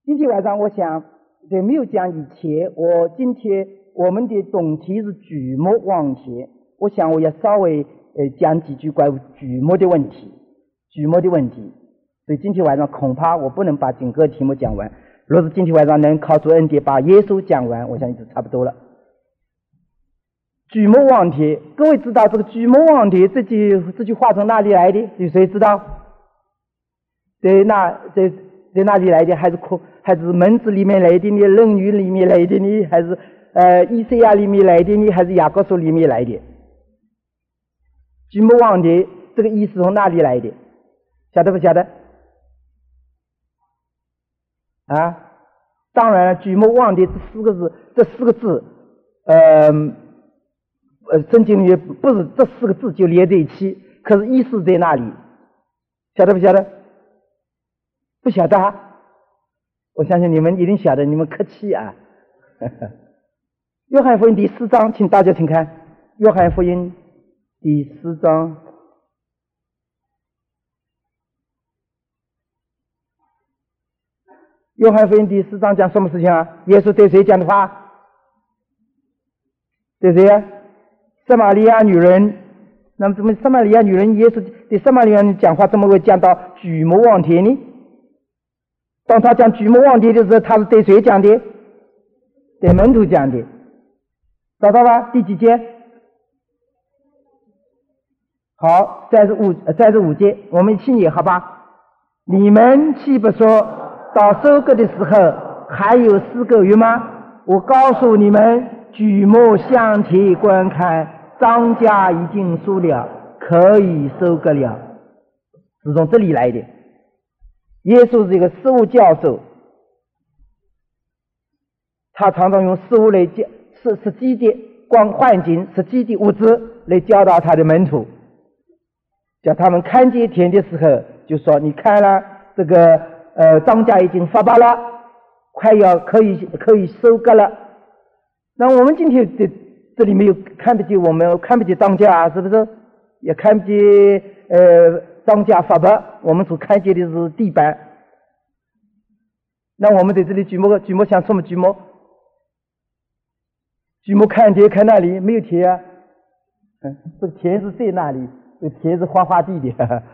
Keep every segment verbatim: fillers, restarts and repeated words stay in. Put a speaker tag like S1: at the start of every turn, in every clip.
S1: 今天晚上我想在没有讲以前，我今天我们的总题是举目望天，我想我要稍微呃讲几句关于举目的问题，举目的问题。所以今天晚上恐怕我不能把整个题目讲完，若是今天晚上能靠主恩典把耶稣讲完，我相信就差不多了。举目望天，各位知道这个举目望天这句这句话从哪里来的？有谁知道？在那在在哪里来的？还是可还是门子里面来的呢？论语里面来的呢？还是呃以赛亚里面来的呢？还是雅各书里面来的？举目望天这个意思从哪里来的？晓得不晓得？啊，当然了，举目望天这四个字，这四个字，呃呃，圣经里面不是这四个字就连在一起，可是意思在哪里？晓得不晓得？不晓得啊？我相信你们一定晓得，你们客气啊。约翰福音第四章，请大家请看，约翰福音第四章。约翰福音第四章讲什么事情啊？耶稣对谁讲的话？对谁啊？撒玛利亚女人。那么怎么撒玛利亚女人耶稣对撒玛利亚人讲话，怎么会讲到举目望天呢？当他讲举目望天的时候，他是对谁讲的？对门徒讲的。找到吧？第几节？好，三十五三十五节，我们一起念好吧？你们岂不说到收割的时候还有四个月吗？我告诉你们，举目向前观看，庄稼已经熟了，可以收割了。是从这里来的。耶稣是一个事物教授，他常常用事物来教实实际的光环境、实际的物质来教导他的门徒，叫他们看见田的时候，就说：“你看了这个呃庄稼已经发芽了，快要可以可以收割了。”那我们今天这这里没有看不见，我们看不见庄稼啊，是不是？也看不见呃庄稼发芽，我们所看见的是地板。那我们在这里举目举目想什么举目？举目看田看那里没有田啊，嗯，这个田是在那里，这个田是花花地的。呵呵，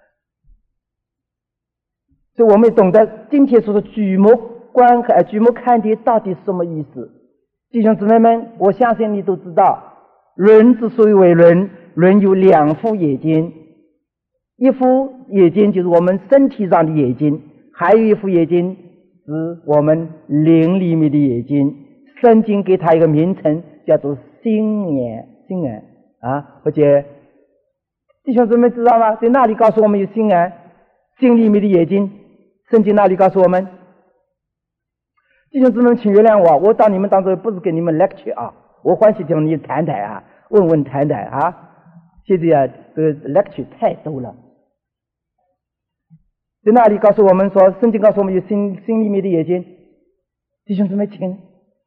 S1: 所以我们懂得今天说的举目观看、举目看田到底是什么意思？弟兄姊妹们，我相信你都知道，人之所以为人，人有两副眼睛，一副眼睛就是我们身体上的眼睛，还有一副眼睛是我们灵里面的眼睛。圣经给它一个名称，叫做心眼，心眼啊！而且弟兄姊妹知道吗？在哪里告诉我们有心眼？心里面的眼睛，圣经哪里告诉我们？弟兄姊妹，请原谅我，我到你们当中不是给你们 lecture 啊，我欢喜听你谈谈啊，问问谈谈啊。现在啊，这个 lecture 太多了。在那里告诉我们说，圣经告诉我们有心心里面的眼睛。弟兄姊妹，请。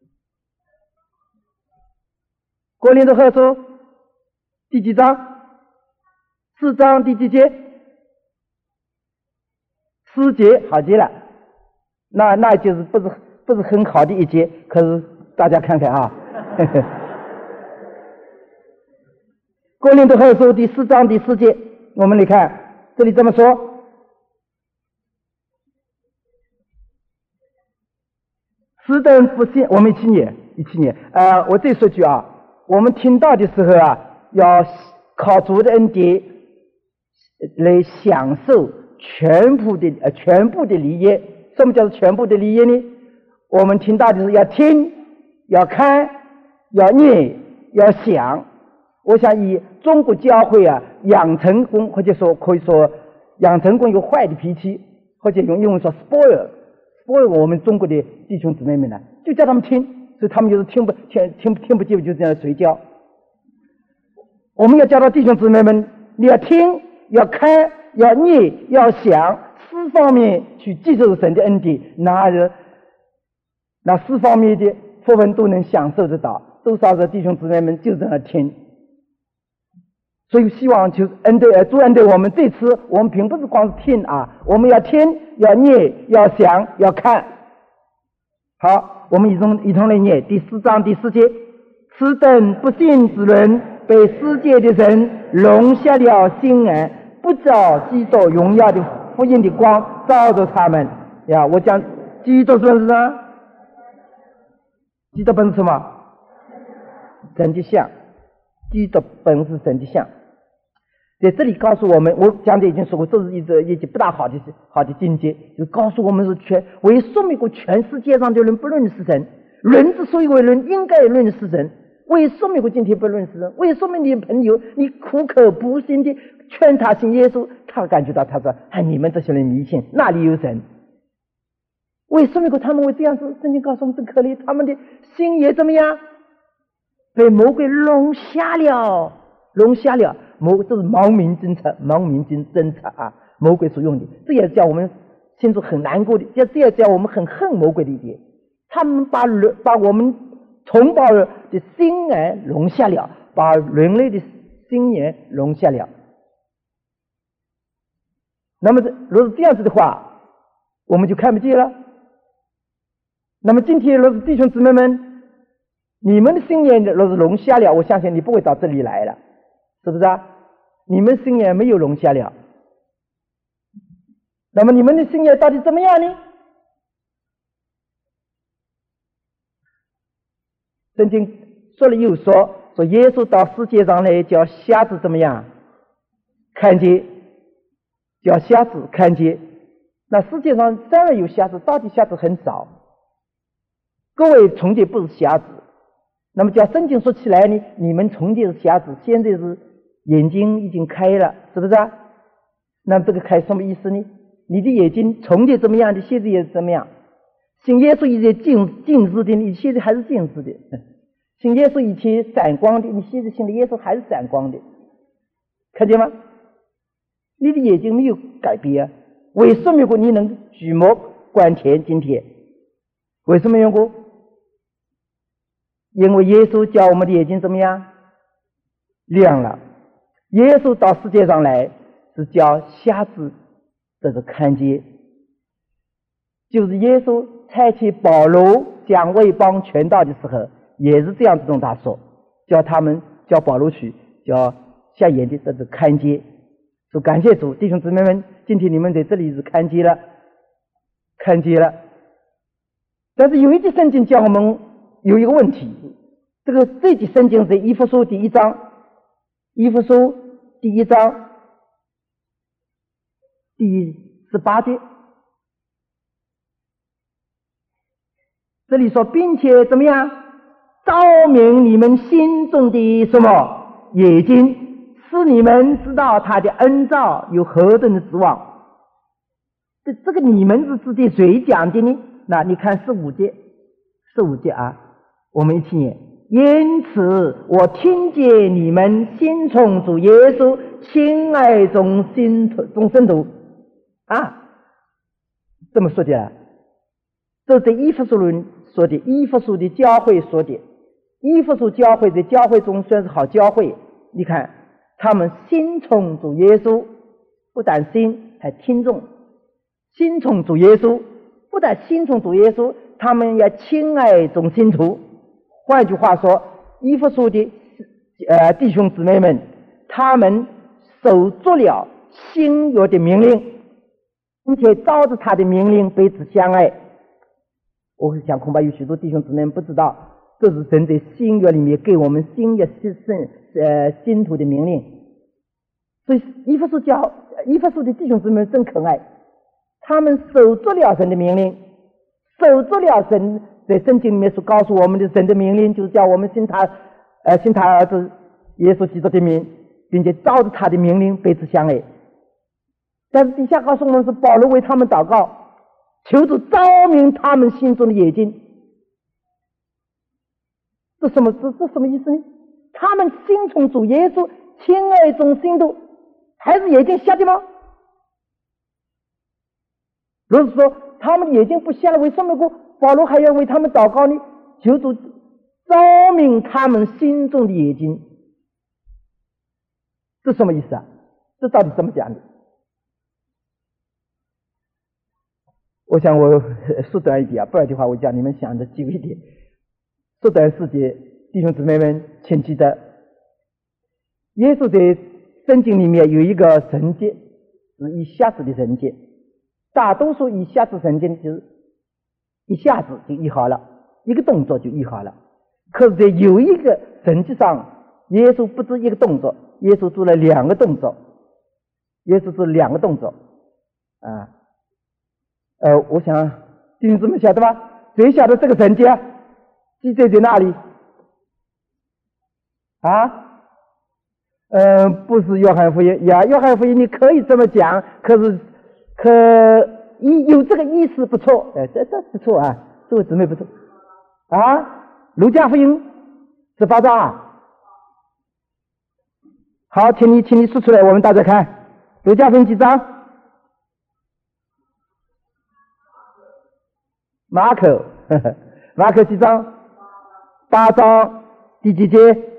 S1: 哥林多后书第几章？四章第几节？四节，好极了。那那就是不是不是很好的一节，可是大家看看啊。哥林多后书第四章第四节，我们来看，这里这么说：此等不信，我们一起念，一起念。呃，我再说句啊。我们听到的时候啊，要靠主的恩典来享受全部的呃全部的利益。什么叫做全部的利益呢？我们听到的是要听、要看、要念、要想。我想以中国教会啊养成功，或者说可以说养成功有坏的脾气，或者用英文说 spoil spoil 我们中国的弟兄姊妹们呢，就叫他们听。所以他们就是听不听听听不进，就这样睡觉。我们要教导弟兄姊妹们，你要听、要看、要念、要想，四方面去接受神的恩典，那是那四方面的福分都能享受得到。多少个弟兄姊妹们就这样听。所以希望就恩对呃主恩对我们这次，我们并不是光是听啊，我们要听、要念、要想、要看。 好，我们一同一同来念第四章第四节。此等不信之人，被世界的人容下了心眼，不照基督荣耀的福音的光照着他们。呀，我讲基督本是什么？基督本是什么？神的像。基督本是神的像。在这里告诉我们，我刚才已经说过，这是一个一个不大好的好的境界，就告诉我们是全为说明过全世界上的人不认识神，人之所以为人，应该认识神。为说明过今天不认识神，为说明你朋友你苦口婆心的劝他信耶稣，他感觉到他说：“哎，你们这些人迷信，哪里有神？”为说明过他们为这样子，圣经告诉我们真可怜，他们的心也怎么样？被魔鬼弄瞎了，弄瞎了。魔这是盲民政策，盲民政政策啊，魔鬼所用的，这也叫我们心中很难过的，这这也叫我们很恨魔鬼的一点。他们把人把我们同胞的心眼容下了，把人类的心眼容下了。那么如果是这样子的话，我们就看不见了。那么今天若是弟兄姊妹们，你们的心眼若是容下了，我相信你不会到这里来了，是不是啊？你们心眼没有容下了，那么你们的心眼到底怎么样呢？圣经说了又说，说耶稣到世界上来叫瞎子怎么样看见，叫瞎子看见。那世界上当然有瞎子，到底瞎子很少。各位从前不是瞎子，那么叫圣经说起来呢，你们从前是瞎子，现在是眼睛已经开了，是不是啊？那么这个开什么意思呢？你的眼睛从前怎么样的，现在也怎么样？信耶稣以前近近视的，你现在还是近视的；信耶稣以前闪光的，你现在信的耶稣还是闪光的，看见吗？你的眼睛没有改变啊。为什么如果你能举目观天？今天为什么用过？因为耶稣叫我们的眼睛怎么样亮了。耶稣到世界上来是叫瞎子这是看见，就是耶稣差遣保罗讲外邦传道的时候，也是这样子跟他说，叫他们叫保罗去，叫瞎眼的这是看见。说感谢主，弟兄姊妹们，今天你们在这里是看见了，看见了。但是有一节圣经叫我们有一个问题，这个这节圣经是以弗所第一章，以弗所第一章第十八节，这里说，并且怎么样照明你们心中的什么眼睛，使你们知道他的恩召有何等的指望。这这个你们是指的谁讲的呢？那你看十五节，十五节啊，我们一起念。因此我听见你们心从主耶稣亲爱中心中生徒啊，这么说的啊，这是以弗所人说的，以弗所的教会说的。以弗所教会在教会中算是好教会，你看他们心从主耶稣，不但心还听众，心从主耶稣，不但心从主耶稣，他们也亲爱众信徒。换句话说，以弗所的呃弟兄姊妹们，他们守住了新约的命令，并且照着他的命令彼此相爱。我想恐怕有许多弟兄姊妹们不知道，这是神在新约里面给我们新约信呃信徒的命令。所以以弗所教以弗所的弟兄姊妹真可爱，他们守住了神的命令，守住了神在圣经里面所告诉我们的神的命令，就是叫我们信他呃信他儿子耶稣基督的名，并且照着他的命令彼此相爱。但是底下告诉我们是保罗为他们祷告，求主照明他们心中的眼睛。这什么这这什么意思呢？他们心从主耶稣亲爱中心度，还是眼睛瞎的吗？如果说他们的眼睛不瞎了，为什么过保罗还要为他们祷告呢？求主照明他们心中的眼睛。这什么意思啊？这到底怎么讲的？ 我想我缩短一点啊，不然的话我叫你们想的久一点。缩短时间，弟兄姊妹们，请记得，耶稣在圣经里面有一个神迹，是一下子的神迹。大多数一下子神经就是一下子就医好了，一个动作就医好了。可是在有一个神迹上，耶稣不止一个动作，耶稣做了两个动作，耶稣做了两个动作啊。呃，我想弟兄姊妹晓得吧？谁晓得这个神迹啊？记载在哪里？啊？呃，不是约翰福音呀，约翰福音你可以这么讲，可是可一有这个意思不错，哎，这这不错啊，这位姊妹不错啊。路加福音十八章啊，好，请你请你说出来，我们大家看，路加福音几章？马可，呵呵马可几章？八章第几节？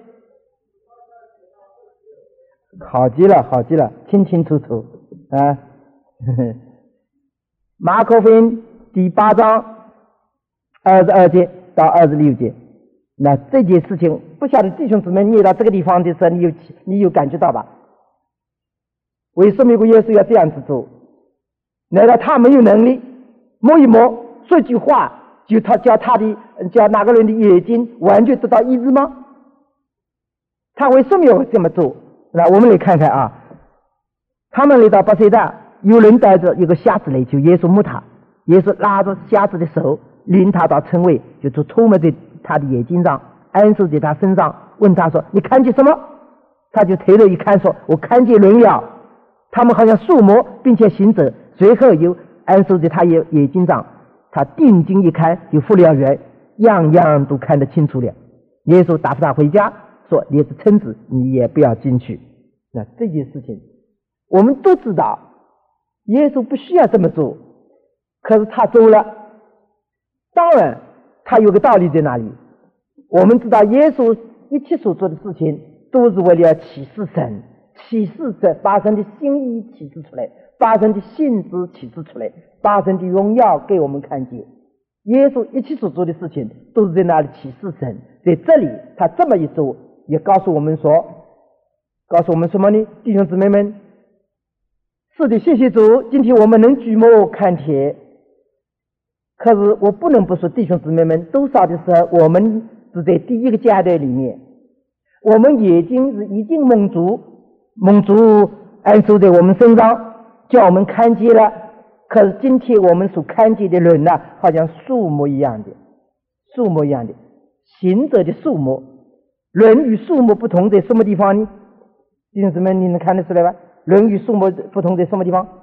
S1: 好极了，好极了，清清楚楚啊！呵呵马可福音第八章二十二节到二十六节，那这件事情，不晓得弟兄姊妹念到这个地方的时候，你有你有感觉到吧？为什么耶稣要这样子做？难道他没有能力摸一摸，说句话，就他叫他的叫哪个人的眼睛完全得到医治吗？他为什么要这么做？那我们来看看啊，他们来到巴塞大，有人带着一个瞎子来求耶稣摸他，耶稣拉着瞎子的手，领他到城外，就就触摸在他的眼睛上，安守在他身上，问他说：“你看见什么？”他就抬头一看，说：“我看见人了。”他们好像触摸，并且行走，随后又安守在他眼眼睛上。他定睛一看，就复了原，样样都看得清楚了。耶稣打发他回家，说：“你是臣子，你也不要进去。”那这件事情，我们都知道，耶稣不需要这么做，可是他做了。当然，他有个道理在哪里？我们知道，耶稣一切所做的事情，都是为了要启示神，启示神把神的心意启示出来，把神的性质启示出来，把神的荣耀给我们看见。耶稣一切所做的事情，都是在那里启示神。在这里，他这么一做，也告诉我们说，告诉我们什么呢？弟兄姊妹们，是的，谢谢主，今天我们能举目看天。可是我不能不说，弟兄姊妹们，多少的时候，我们是在第一个阶段里面，我们眼睛是已经蒙住，蒙住安守在我们身上，叫我们看见了。可是今天我们所看见的人呢、啊，好像树木一样的，树木一样的，行者的树木。人与树木不同在什么地方呢？弟兄姊妹，你能看得出来吧？人与树木不同在什么地方？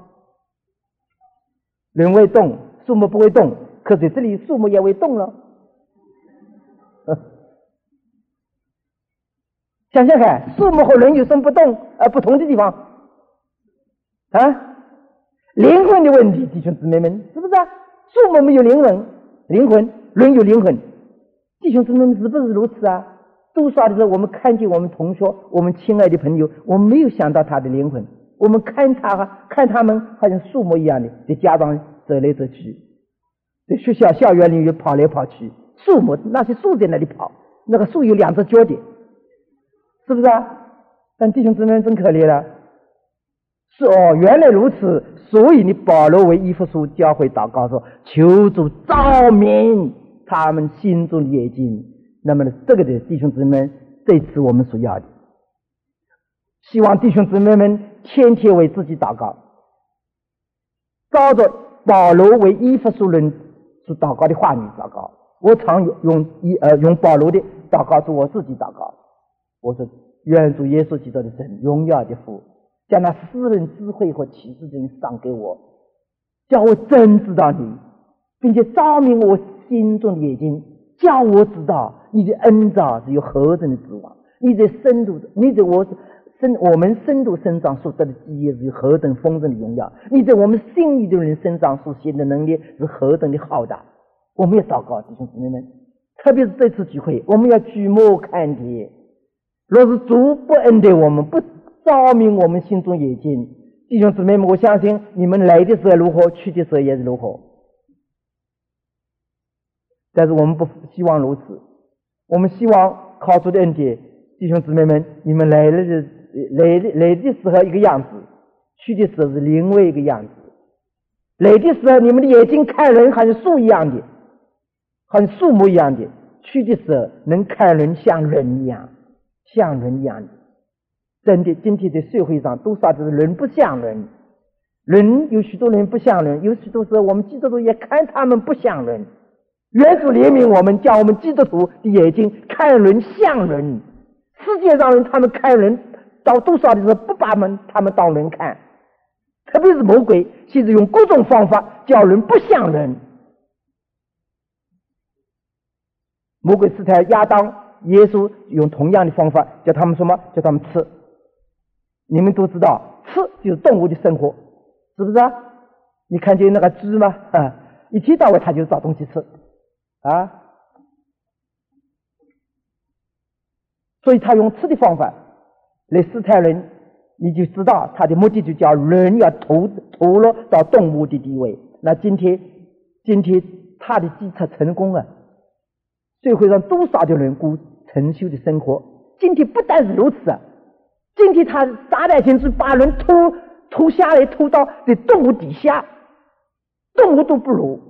S1: 人会动，树木不会动，可是这里树木也会动了。想想看，树木和人有什么不动呃不同的地方啊？灵魂的问题，弟兄姊妹们，是不是啊？树木没有灵魂，灵魂人有灵魂，弟兄姊妹们是不是如此啊？多少的时候，我们看见我们同学，我们亲爱的朋友，我们没有想到他的灵魂，我们看他看他们好像树木一样的，在家长走来走去，在学校校园里面跑来跑去，树木那些树在那里跑，那个树有两只脚的，是不是啊？但弟兄姊妹真可怜了。是哦，原来如此，所以你保罗为以弗所教会祷告说：“求主照明他们心中的眼睛。”那么呢，这个的弟兄姊妹，这次我们所要的，希望弟兄姊妹们天天为自己祷告，照着保罗为以弗所人所祷告的话语祷告。我常用用一呃用保罗的祷告做我自己祷告。我说：愿主耶稣基督的神荣耀的父，将那私人智慧和启示真赏给我，叫我真知道你，并且照明我心中的眼睛，叫我知道你的恩召是有何等的指望，你在深度你在我身我们深度身上所得的基业是有何等丰盛的荣耀，你在我们信里的人身上所显的能力是何等的浩大。我们要祷告，弟兄姊妹们，特别是这次聚会，我们要举目看天。若是主不恩待我们，不照明我们心中眼睛，弟兄姊妹们，我相信你们来的时候如何，去的时候也是如何。 但是我们不希望如此，我们希望靠主的恩典，弟兄姊妹们，你们来了的来来的时候一个样子，去的时候是另外一个样子。来的时候你们的眼睛看人好像树一样的，好像树木一样的，去的时候能看人像人一样，像人一样的。真的，今天在社会上多少就是人不像人，人有许多人不像人，有许多时候我们基督徒也看他们不像人。愿主怜悯我们，叫我们基督徒的眼睛看人像人。世界上人他们看人到多少的时候不把们他们当人看，特别是魔鬼现在用各种方法叫人不像人。魔鬼试探亚当，耶稣用同样的方法叫他们什么？叫他们吃。你们都知道，吃就是动物的生活，是不是啊？你看见那个猪吗？啊，一天到晚他就找东西吃啊，所以他用吃的方法来试探人，你就知道他的目的就叫人要投投落到动物的地位。那今天今天他的计策成功了，社会上多少的人过成就的生活。今天不但是如此啊，今天他撒旦先知把人拖拖下来，拖到这动物底下，动物都不如。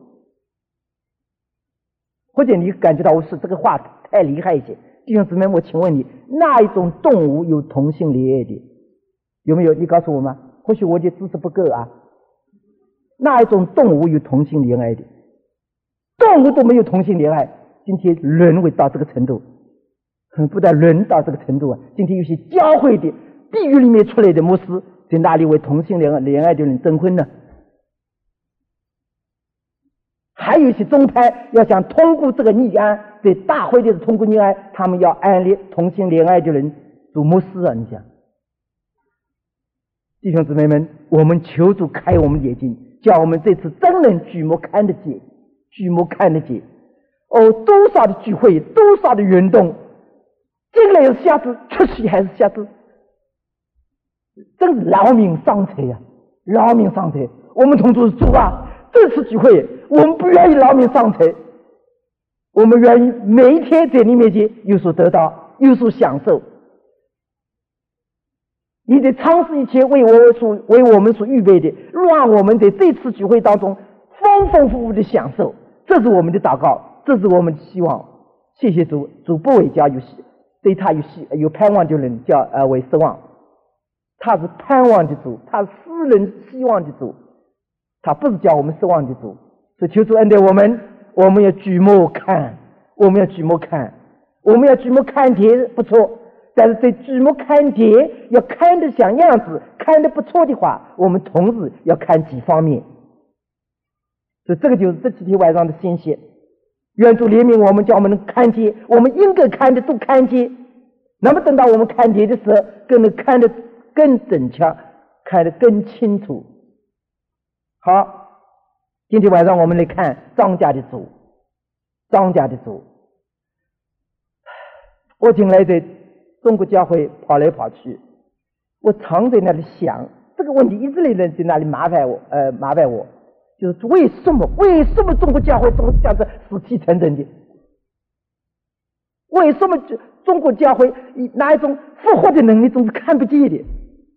S1: 或者你感觉到我是这个话太厉害一些，弟兄姊妹，我请问你，哪一种动物有同性恋爱的？有没有？你告诉我吗？或许我的知识不够啊。哪一种动物有同性恋爱的？动物都没有同性恋爱。今天人会到这个程度，不但人到这个程度啊，今天有些教会的地狱里面出来的牧师，在哪里为同性恋恋爱的人征婚呢？还有一些宗派要想通过这个逆案，在大会的通过逆案，他们要安立同性恋爱的人做牧师啊！你想，弟兄姊妹们，我们求主开我们眼睛，叫我们这次真能举目看得见，举目看得见。哦，多少的聚会，多少的运动，进来是瞎子，出去还是瞎子，真是劳民伤财呀、啊！劳民伤财。我们同主是主啊，这次聚会我们不愿意劳民伤财，我们愿意每一天在你面前有所得到，有所享受。你得尝试一切为我所为我们所预备的，让我们在这次聚会当中丰丰富富的享受。这是我们的祷告，这是我们的希望。谢谢主，主不为家有希，对他有希有盼望的人叫呃为失望。他是盼望的主，他是私人希望的主，他不是叫我们失望的主。所以求主恩待我们，我们要举目看，我们要举目看，我们要举目看天不错，但是在举目看天要看得像样子，看得不错的话，我们同时要看几方面。所以这个就是这几天晚上的先贤，愿主怜悯我们，叫我们能看见，我们应该看的都看见。那么等到我们看见的时候，更能看得更整强，看得更清楚。好，今天晚上我们来看庄稼的主，庄稼的主。我近来在中国教会跑来跑去，我常在那里想这个问题，一直来在那里麻烦我，呃，麻烦我。就是为什么？为什么中国教会总是这样子死气沉沉的？为什么中国教会哪一种复活的能力总是看不见的？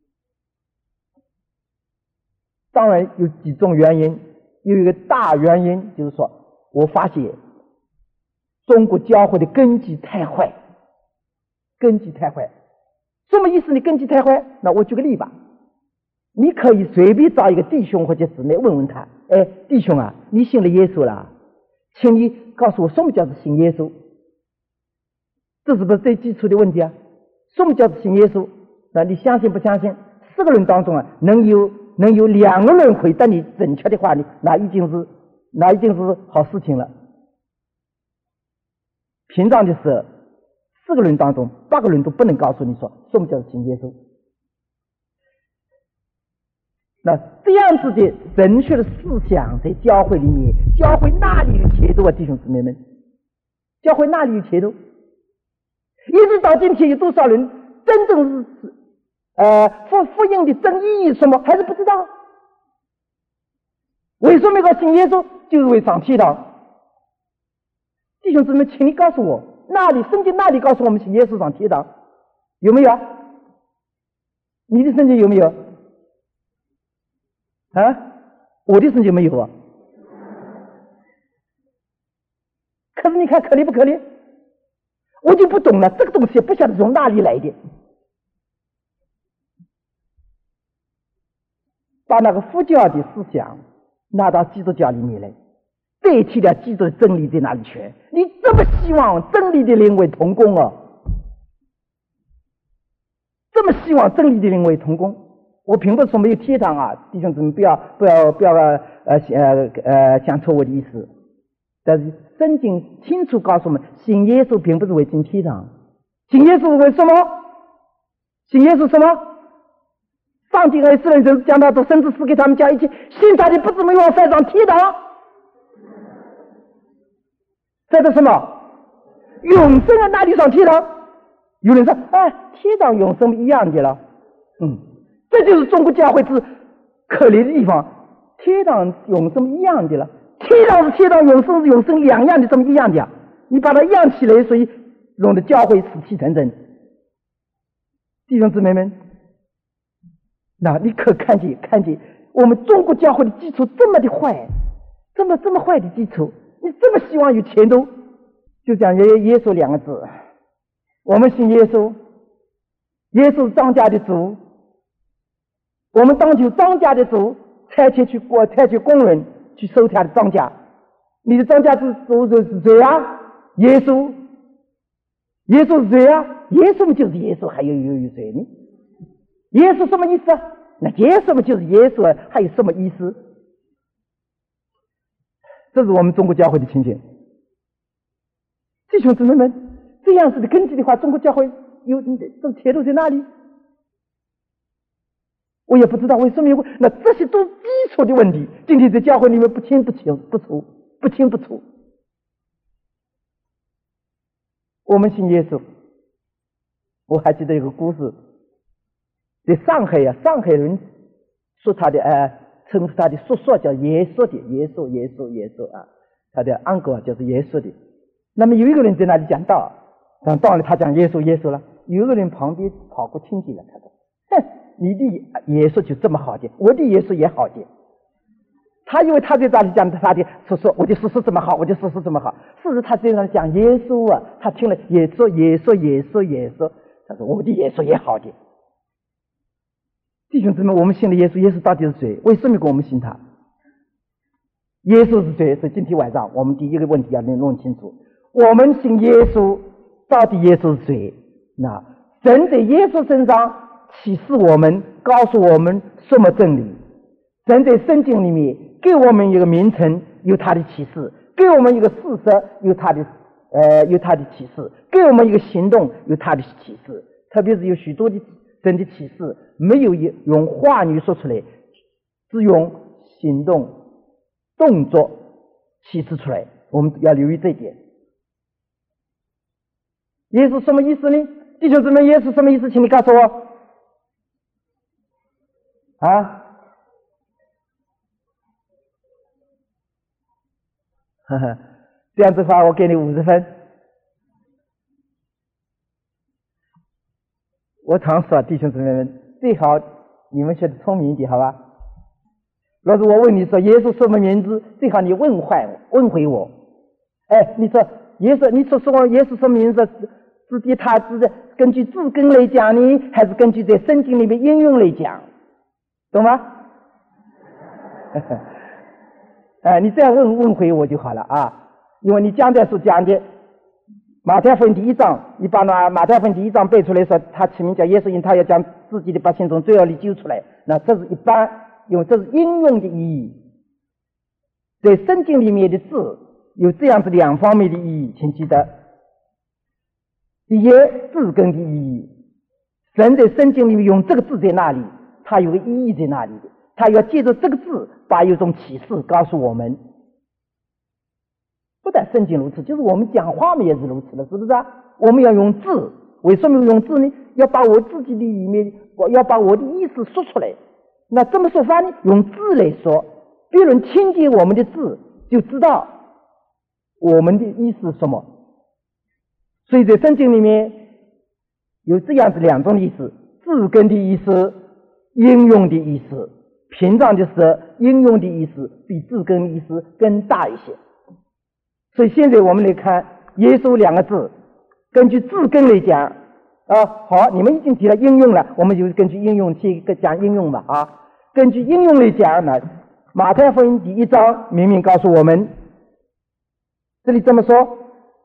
S1: 当然有几种原因，有一个大原因就是说，我发现中国教会的根基太坏，根基太坏。什么意思？你根基太坏？那我举个例吧。你可以随便找一个弟兄或者姊妹问问他，哎，弟兄啊，你信了耶稣了？请你告诉我，什么叫做信耶稣？这是不是最基础的问题啊？什么叫做信耶稣？那你相信不相信？四个人当中啊，能有能有两个人回答你正确的话，你那已经是那已经是好事情了。平常的时候，四个人当中八个人都不能告诉你说什么叫做信耶稣。那这样子的正确的思想在教会里面，教会哪里有前途啊，弟兄姊妹们？教会哪里有前途？一直到今天，有多少人真正是呃福福音的真意义什么还是不知道？为什么要信耶稣？就是为上天堂。 弟兄姊妹，请你告诉我，那里圣经那里告诉我们信耶稣上天堂，有没有？你的圣经有没有？啊，我的圣经没有啊。可是你看可怜不可怜？我就不懂了，这个东西不晓得从哪里来的，把那个佛教的思想拿到基督教里面来，代替了基督的真理在哪里去？你这么希望真理的灵为同工哦，这么希望真理的灵为同工，我并不是说没有天堂啊，弟兄姊妹不要不要不要呃呃呃想错我的意思。但是圣经清楚告诉我们，信耶稣并不是为进天堂，信耶稣为什么？信耶稣什么？上帝和世人真是将他都生子赐给他们家一切，信他的不是没往翻上天堂，在这什么永生啊？哪里上天堂？有人说啊，天堂永生一样的了。嗯，这就是中国教会之可怜的地方，天堂永生一样的了。天堂是天堂，永生是永生，两样的这么一样的呀。你把它一样起来，所以弄得教会死气沉沉。弟兄姊妹们，那你可看见看见我们中国教会的基础这么的坏，这么这么坏的基础，你这么希望有前途，就讲耶耶稣两个字，我们信耶稣，耶稣是庄稼的主，我们当求庄稼的主差遣去过差遣工人去收他的庄稼，你的庄稼是主是谁啊？耶稣，耶稣是谁啊？耶稣嘛就是耶稣，还有有有谁呢？耶稣什么意思啊？那耶稣嘛就是耶稣啊，还有什么意思？这是我们中国教会的情形。弟兄姊妹们，这样子的根基的话，中国教会有这个前途在哪里？我也不知道为什么有，那这些都是基础的问题，今天在教会里面不清不清不楚，不清不楚。我们信耶稣，我还记得有个故事，在上海啊，上海人说他的呃，称呼他的叔叔叫耶稣的，耶稣耶稣耶稣啊，他的 uncle 就是耶稣的。那么有一个人在那里讲道，讲道理他讲耶稣耶稣了，有一个人旁边跑过亲戚了，他说：“哼，你的耶稣就这么好的，我的耶稣也好的。”他以为他在这里讲他的叔叔，我的叔叔这么好，我的叔叔这么好。事实他在那里讲耶稣啊，他听了耶稣耶稣耶稣耶稣，他说我的耶稣也好的。弟兄姊妹，我们信的耶稣，耶稣到底是谁？为什么给我们信他？耶稣是谁？是今天晚上我们第一个问题要能弄清楚。我们信耶稣，到底耶稣是谁？那神在耶稣身上启示我们，告诉我们什么真理？神在圣经里面给我们一个名称，有他的启示；给我们一个事实，有他的呃有他的启示；给我们一个行动，有他的启示。特别是有许多的神的启示，没有用话语说出来，只用行动动作启示出来。我们要留意这一点。耶稣什么意思呢？弟兄姊妹，耶稣什么意思？请你告诉我啊！呵呵，这样子的话，我给你五十分。我常说，弟兄姊妹们，最好你们学得聪明一点，好吧？若是我问你说耶稣什么名字，最好你问坏我，问回我。哎，你说耶稣，你说说我耶稣什么名字？是对他是根据字根来讲呢，还是根据在圣经里面应用来讲？懂吗？哎，你这样问问回我就好了啊，因为你讲的是讲的马太福音第一章，你把那马太福音第一章背出来说，他起名叫耶稣，因他要将自己的百姓从罪恶里救出来。那这是一般，因为这是应用的意义。在圣经里面的字有这样子两方面的意义，请记得。第一，字根的意义，神在圣经里面用这个字在那里，它有个意义在那里的，他要借着这个字把有一种启示告诉我们。不但圣经如此，就是我们讲话嘛也是如此的，是不是啊？我们要用字，为什么要用字呢？要把我自己的里面，我要把我的意思说出来。那怎么说法呢？用字来说，别人听见我们的字就知道我们的意思是什么？所以在圣经里面有这样子两种意思，字根的意思，应用的意思。平常的时候应用的意思比字根的意思更大一些。所以现在我们来看耶稣两个字，根据字根来讲啊，好，你们已经提了应用了，我们就根据应用去讲应用吧啊。根据应用来讲呢，马太福音第一章明明告诉我们，这里这么说，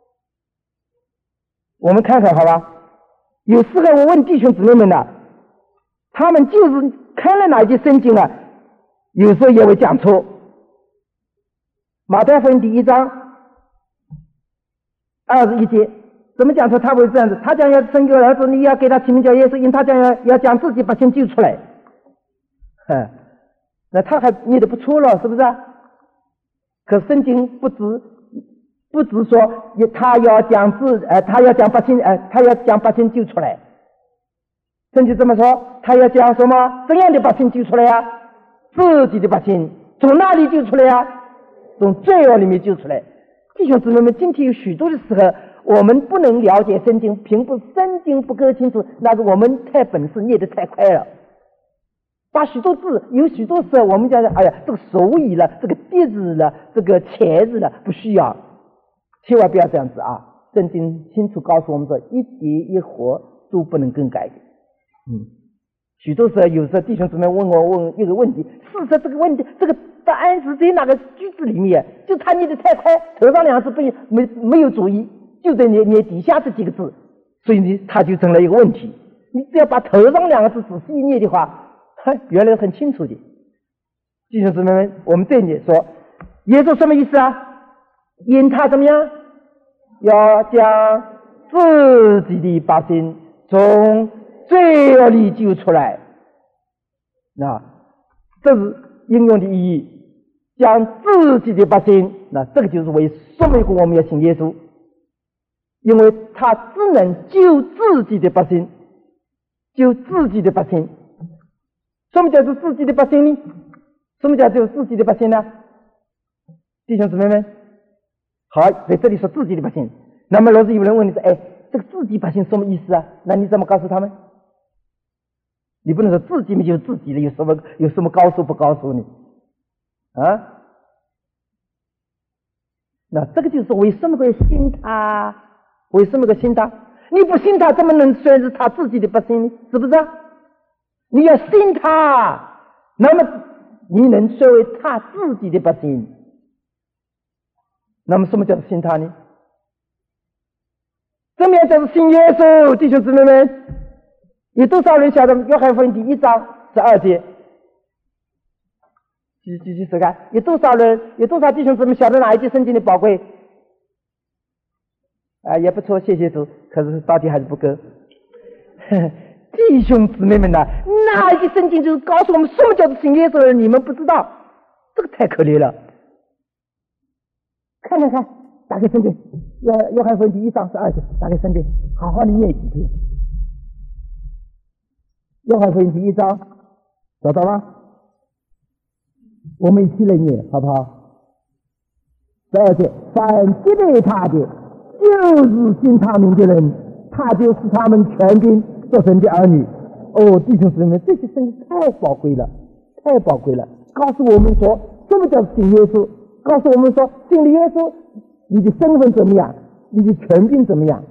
S1: 我们看看好吧。有时候我问弟兄姊妹们呢，他们就是看了哪一节圣经啊，有时候也会讲错。马太福音第一章二十一节怎么讲错？他会这样子，他讲要生个儿子，你要给他起名叫耶稣，因为他讲要要将自己百姓救出来。嗯，那他还念得不错了，是不是啊？可圣经不止不止说他要将自呃他要将百姓呃他要将百姓救出来，圣经这么说，他要将什么怎样的百姓救出来呀、啊？自己的百姓从哪里救出来呀、啊？从罪恶里面救出来。弟兄姊妹们，今天有许多的时候我们不能了解圣经，并不是圣经不够清楚，那是我们太本事念得太快了，把许多字有许多时候我们讲哎呀这个所以了，这个跌字了，这个茄子了，不需要，千万不要这样子啊！圣经清楚告诉我们说，一碟一活都不能更改的。嗯，许多时候有时候弟兄姊妹问我问一个问题，事实这个问题这个答案是在哪个句子里面，就他念得太快，头上两个字不没没有注意，就在念念底下这几个字，所以你他就成了一个问题。你只要把头上两个字仔细念的话，原来很清楚的。弟兄姊妹们，我们这里说耶稣什么意思啊？因他怎么样要将自己的百姓从罪恶里救出来，那这是应用的意义，将自己的百姓，那这个就是为什么我们要信耶稣，因为他只能救自己的百姓，救自己的百姓。什么叫做自己的百姓呢？什么叫做自己的百姓呢？弟兄姊妹们，好，在这里说自己的百姓，那么若是有人问你说，哎，这个自己百姓什么意思啊？那你怎么告诉他们？你不能说自己就自己了，有什么有什么告诉不告诉你啊？那这个就是为什么会信他？为什么会信他？你不信他，怎么能算是他自己的百姓呢？是不是啊？你要信他，那么你能算为他自己的百姓。那么什么叫做信他呢？怎么样叫做信耶稣？弟兄姊妹们，有多少人晓得约翰福音第一章十二节？继继续试看，有多少人，有多少弟兄姊妹晓得哪一节圣经的宝贵？啊，也不错，谢谢主。可是到底还是不够。弟兄姊妹们呐、啊，哪一节圣经就是告诉我们什么叫做信耶稣的人？你们不知道，这个太可怜了。看看看，打开圣经，约约翰福音第一章十二节，打开圣经，好好的念几遍。约翰福音第一章，找到吗？我们一起来念，好不好？十二节，凡接待他的，就是信他名的人，他就是他们全兵做神的儿女。哦，弟兄姊妹，这些圣经太宝贵了，太宝贵了，告诉我们说什么叫信耶稣，告诉我们说信了耶稣，你的身份怎么样，你的权柄怎么样。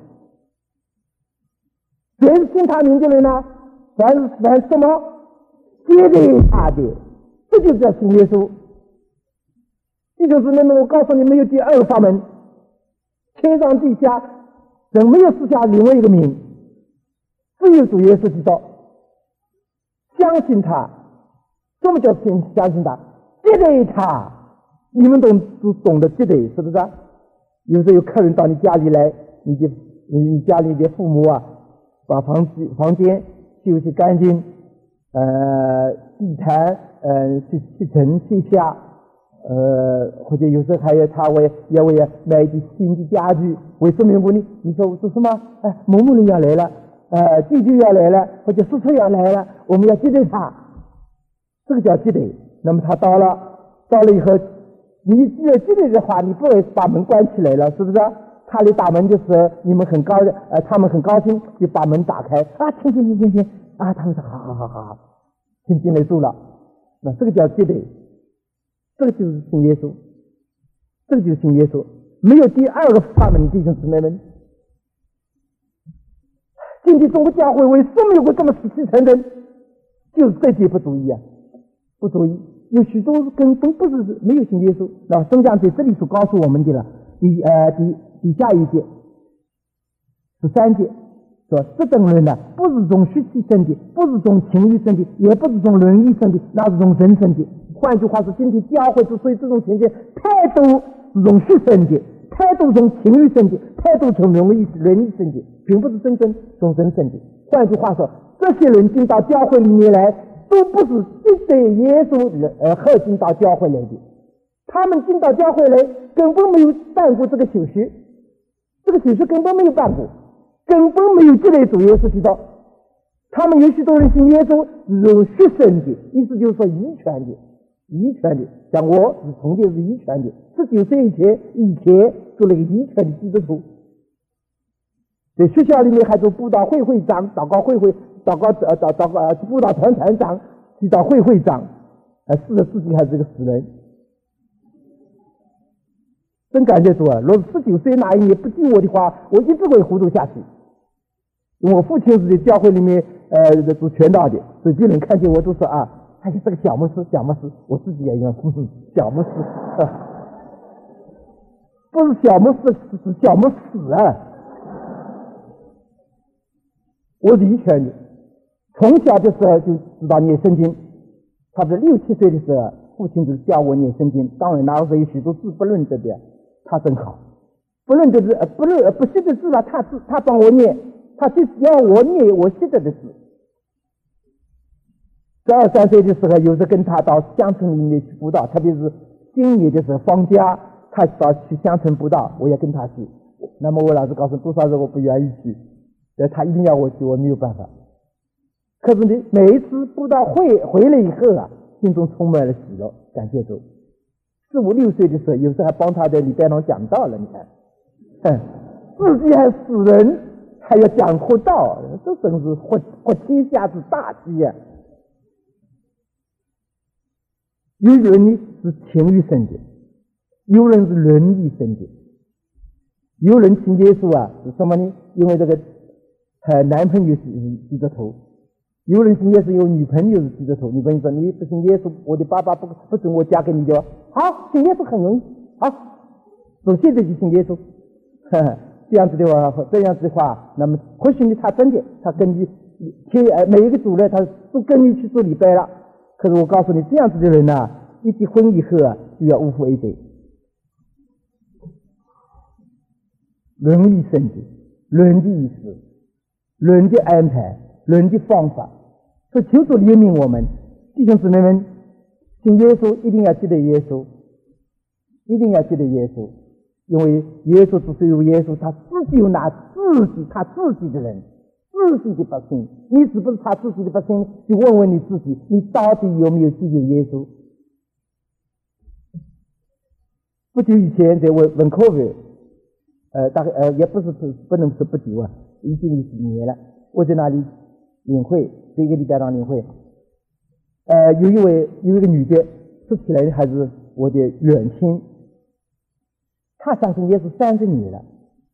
S1: 谁是信他名的人呢？凡是凡什么接待他的，这就叫信耶稣。弟兄姊妹们，我告诉你，没有第二个法门，天上地下人没有私下另外一个名，只有主耶稣基督。相信他，什么叫信相信他？接待他，你们都都懂得接待，是不是啊？有时候有客人到你家里来，你的你家里的父母啊，把房子房间修洗干净，呃，地毯呃去去尘去下，呃，或者有时候还有他为要为买一些新的家具，为什么缘故呢？你说说什么？哎，某某人要来了，呃，舅舅要来了，或者叔叔要来了，我们要接待他，这个叫接待。那么他到了，到了以后， 你既然记得的话，你不会把门关起来了，是不是？他来打门的时候，你们很高呃，他们很高兴，就把门打开啊，请请请请请啊，他们说好好好好好，请进来住了。那这个叫记得，这个就是信耶稣，这个就是信耶稣，没有第二个法门，弟兄姊妹们。今天中国教会为什么有个这么死气沉沉？就是这点不足意啊，不足意。有许多根本不是没有信耶稣。那圣讲在这里所告诉我们的了，第呃第底下一节十三节说，这等人呢，不是从血气生的，不是从情欲生的，也不是从伦理生的，那是从人生的。换句话说，今天教会之所以这种情节太多是从血生的，太多从情欲生的，太多从伦理伦理生的，并不是真正从人生的。换句话说，这些人进到教会里面来，都不是接待耶稣而后进到教会来的。他们进到教会来，根本没有办过这个手续，这个手续根本没有办过，根本没有接待主耶稣基督。他们有许多人信耶稣是有血生的，意思就是说遗传的，遗传的。像我是从的是遗传的，十九岁以前以前做了一个遗传的基督徒。在学校里面还做布道会会长、祷告会会、祷告呃祷祷告呃布道团团长、祈祷会会长，呃，是的，自己还是个死人。真感谢主啊！若是十九岁那一年不救我的话，我一直会糊涂下去。我父亲是在教会里面呃做传道的，所以别人看见我都说啊，哎呀，这个小牧师，小牧师，我自己也一样，哼哼，小牧师，啊、不是小牧师，是小牧死啊！我是遗传的，从小的时候就知道念圣经，差不多六七岁的时候，父亲就教我念圣经。当然那时候有许多字不认得的，他真好，不认得字，不认不识的字了，他字他帮我念，他就要我念我识得的字。十二三岁的时候，有时跟他到乡村里面去布道，特别是新年的时候放假，他到去乡村布道，我也跟他去。那么我老师告诉多少人我不愿意去，但他一定要我去，我没有办法。可是呢，每一次布道会回来以后啊，心中充满了喜乐，感谢主。四五六岁的时候，有时候还帮他在礼拜堂讲道了，你看，嗯，自己还死人，还要讲活道，这真是活活天下之大计啊！有人呢是情欲生的，有人是伦理生的，有人信耶稣啊是什么呢？因为这个呃男朋友是基督徒。有人信耶稣，有女朋友是基督徒。女朋友说：“你不信耶稣，我的爸爸不不准我嫁给你的。”好，信耶稣很容易，好，从现在就信耶稣。呵呵，这样子的话，这样子的话，那么或许你他真的，他跟你天呃每一个主任，他都跟你去做礼拜了。可是我告诉你，这样子的人呢、啊，一结婚以后啊，就要误会一对，伦理圣洁、伦理意识、伦的安排、伦的方法。所以求主怜悯我们，弟兄姊妹们，信耶稣一定要记得耶稣，一定要记得耶稣，因为耶稣只是有耶稣，他自己有拿自己他自己的人，自己的百姓。你是不是他自己的百姓？就问问你自己，你到底有没有记有耶稣？不久以前在文文科会，呃，大概呃也不是不能说不久啊，已经有几年了，我在那里领会。这个礼拜堂领会，呃，有一位有一个女的，说起来还是我的远亲，她相信耶稣三十年了。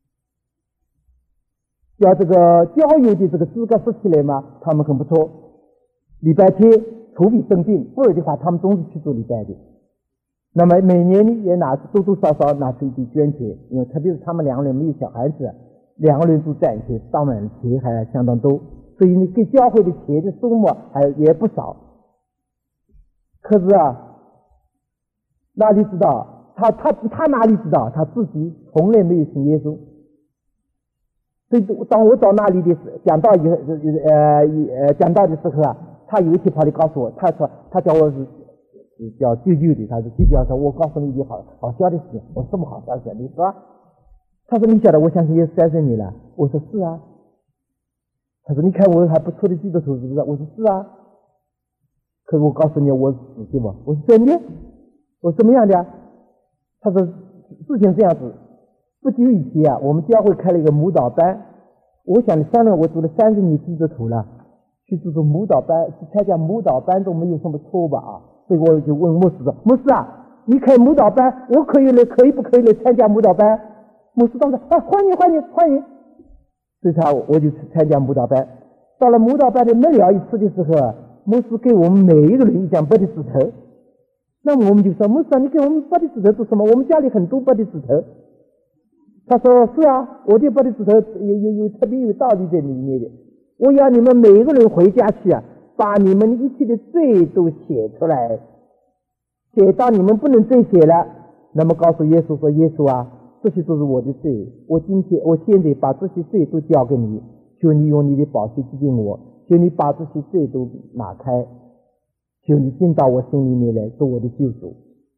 S1: 要这个教友的这个资格说起来嘛，他们很不错。礼拜天除非生病，不然的话，他们总是去做礼拜的。那么每年呢，也拿多多少少拿出一笔捐钱，因为特别是他们两个人没有小孩子，两个人都在一起，当然钱还相当多。所以你给教会的钱的数目还也不少，可是啊，哪里知道他他他哪里知道他自己从来没有信耶稣。所以当我到那里的讲道以后呃呃讲道的时候啊，他有一天跑来告诉我，他说他叫我是叫舅舅的，他说舅舅说，我告诉你一件好好笑的事情。我什么好消息？你说？他说你晓得我相信耶稣三十年了。我说是啊。他说：“你看我还不错的基督徒，是不是？”我说：“是啊。”可是我告诉你，我是死的嘛。我说：“真的？我什么样的？”
S2: 他说事情这样子，不久以前啊，我们教会开了一个舞蹈班，我想你商量，我读了三十年基督徒了，去这种舞蹈班，去参加舞蹈班都没有什么错吧啊？所以我就问牧师说：“牧师啊，你开舞蹈班，我可以来，可以不可以来参加舞蹈班？”牧师当时啊，欢迎欢迎欢迎。所以他我就去参加舞蹈班。到了舞蹈班的末了一次的时候啊，牧师给我们每一个人一张白的纸头。那么我们就说：“牧师啊，你给我们白的纸头做什么？我们家里很多白的纸头。”他说：“是啊，我的白的纸头有有有特别有道理在里面的。我要你们每一个人回家去啊，把你们一切的罪都写出来，写到你们不能再写了，那么告诉耶稣说：耶稣啊，这些都是我的罪，我今天我现在把这些罪都交给你，求你用你的宝血洁净我，求你把这些罪都拿开，求你进到我心里面来做我的救主。”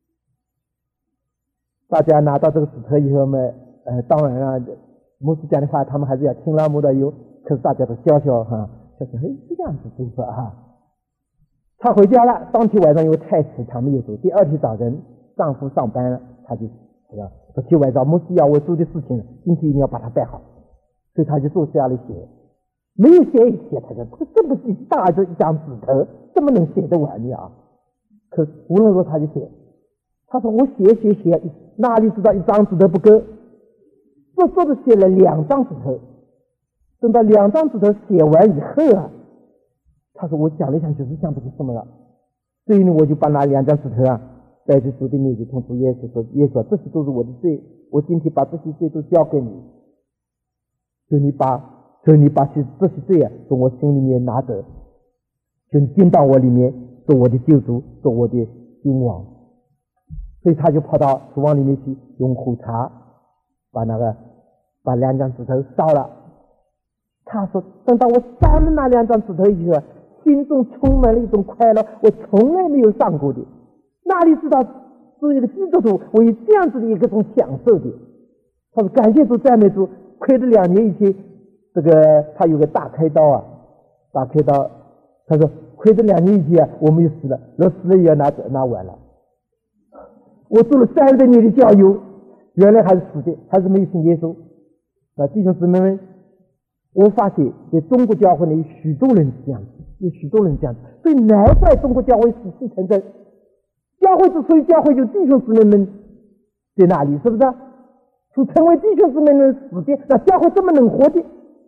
S2: 大家拿到这个纸头以后呢，呃，当然啊，牧师讲的话他们还是要听了牧的有，可是大家都笑笑哈，就是嘿这样子做法哈。他回家了，当天晚上因为太迟，他没有走。第二天早晨，丈夫上班了，他就这个昨天晚上牧师要我做的事情，今天一定要把它办好，所以他就坐下来写，没有写一写，他说这这么大的一张纸头，怎么能写得完呢啊？可无论如何他就写，他说我写写写，哪里知道一张纸头不够，这说是写了两张纸头。等到两张纸头写完以后啊，他说我想了想，就是想不起什么了，所以呢，我就把那两张纸头啊带着主的面前，同主耶稣说：耶稣啊，这些都是我的罪，我今天把这些罪都交给你，求你把求你把这这些罪啊从我心里面拿走，求你进到我里面，做我的救主，做我的君王。所以他就跑到厨房里面去，用火柴把那个把两张纸头烧了。他说：等到我烧了那两张纸头以后，心中充满了一种快乐，我从来没有上过的。哪里知道作为一个基督徒，我有这样子的一个种享受的。他说：感谢主，赞美主。亏了两年以前，这个他有个大开刀啊，大开刀。他说：亏了两年以前啊，我们就死了，那死了也要拿拿完了。我做了三十年的教友，原来还是死的，还是没有信耶稣。那弟兄姊妹们，我发现在中国教会呢，有许多人这样子，有许多人这样子，所以难怪中国教会死气沉沉。教会之所以教会，就弟兄姊妹们在那里，是不是啊？是成为弟兄姊妹们死的，那教会怎么能活的？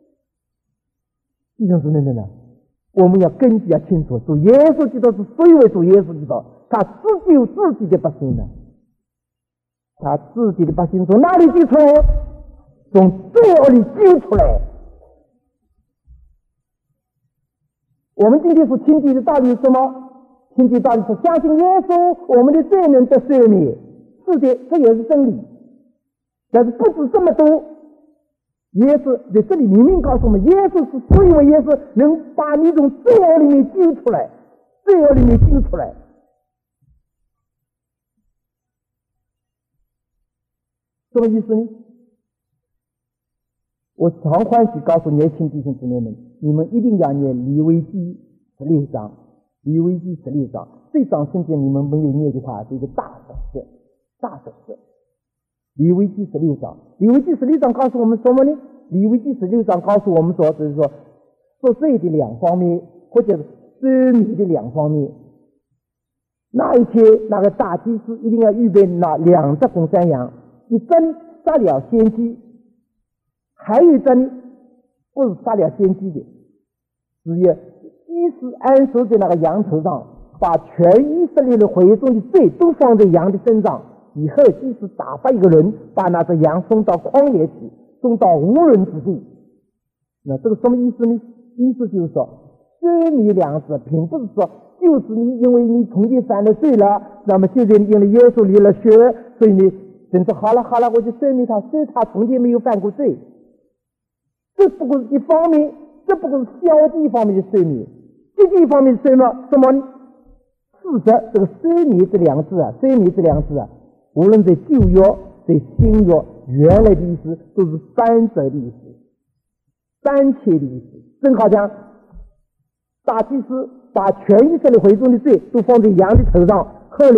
S2: 弟兄姊妹们呢，我们要根基要清楚，主耶稣基督是谁为主耶稣基督？他自救自己的百姓呢？他自己的百姓从哪里救出来？从罪恶里救出来。我们今天所听见的道理是什么？听见道理是相信耶稣，我们的罪能得赦免。是的，这也是真理。但是不止这么多，耶稣在这里明明告诉我们，耶稣是所以为耶稣能把你从罪恶里面救出来，罪恶里面救出来。什么意思呢？我常欢喜告诉年轻弟兄姊妹们，你们一定要念利未记十六章，利未记十六章，这章圣经你们没有念的话，是一个大损失，大损失。利未记十六章，利未记十六章告诉我们什么呢？利未记十六章告诉我们说，就是说赎罪的两方面，或者是赦免的两方面。那一天，那个大祭司一定要预备那两只公山羊，一只杀了先知，还有一只呢不是杀了先知的，只有祭司安守在那个羊头上，把全以色列的会众的罪都放在羊的身上。以后祭司打发一个人，把那只羊送到旷野去，送到无人之地。那这个什么意思呢？意思就是说，赦免两字，并不是说就是你因为你从前犯了罪了，那么现在因为耶稣流了血，所以你等着好了好了，我就赦免他，虽然他从前没有犯过罪。这不过是一方面，这不过是消极方面的赦免。积极方面的赦免什么呢？事实这个赦免这两个字啊，赦免这两个字啊，无论在旧约在新约，原来的意思都是担责的意思，担切的意思。正好讲大祭司把全以色列会众的罪都放在羊的头上，后来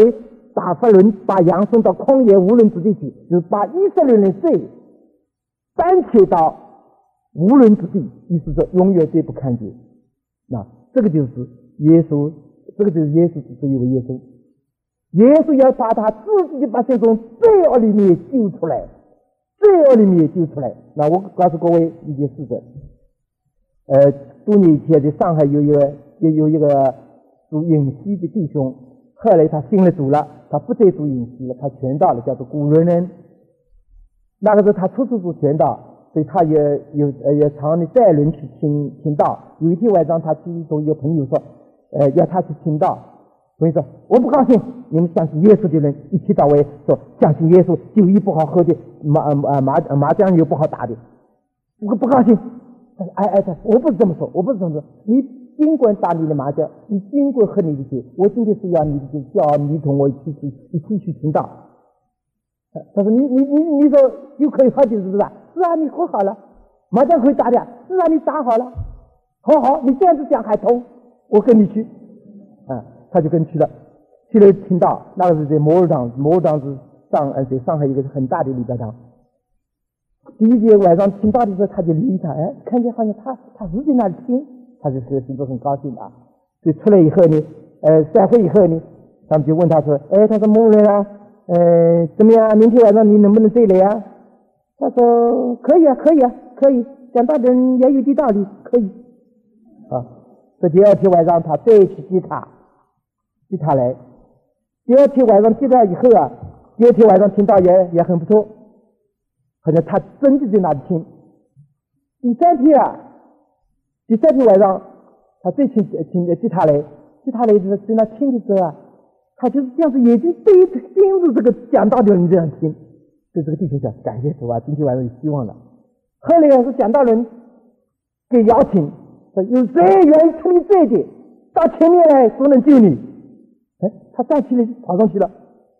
S2: 打发人把羊送到旷野无人之地去，就是把以色列人的罪搬迁到无人之地，意思说永远罪不看见。那这个就是耶稣，这个就是耶稣之所以为耶稣。耶稣要把他自己的百姓从罪恶里面救出来，罪恶里面救出来。那我告诉各位一件事情，呃，多年以前在上海有一个有有一个读隐西的弟兄，后来他信了主了，他不再读隐西了，他传道了，叫做古伦人。那个时候他处处做传道，所以他也有呃也常的带人去听听道。有一天晚上，他去同一个朋友说，呃，要他去听道。所以说我不高兴，你们相信耶稣的人一天到晚说相信耶稣，酒也不好喝的，麻麻麻麻将又不好打的，我不高兴。他说哎哎他我不是这么说，我不是这么说，你尽管打你的麻将，你尽管喝你的酒，我今天是要你的酒，叫你同我一起去一起去听道。他说你你你你说就可以喝酒是不是啊？是啊，你喝好了，麻将可以打的，是啊，你打好了，好好，你这样子讲还通，我跟你去啊。他就跟去了，去了听到那个是在摩尔堂，摩尔堂是上呃在上海一个很大的礼拜堂。第一节晚上听到的时候，他就理他，哎，看见好像他他是在那里听，他就心中很高兴啊。所以出来以后呢，呃，散会以后呢，他们就问他说，哎，他说某人啊，呃，怎么样？明天晚上你能不能再来啊？他说可以啊，可以啊，可以。讲道的人也有点道理，可以。啊，这第二天晚上他再去接他。接他来，第二天晚上接他以后啊，第二天晚上听到也也很不错，好像他真的在那里听。第三天啊，第三天晚上他再请请接他来，接他来就是在那听的时候啊，他就是这样子眼睛对着盯着这个讲道的人这样听，对这个弟兄讲感谢主啊，今天晚上有希望了。后来是讲道人给邀请，说有谁愿意处理这一点，到前面来，主能救你。哎，他站起来跑上去了。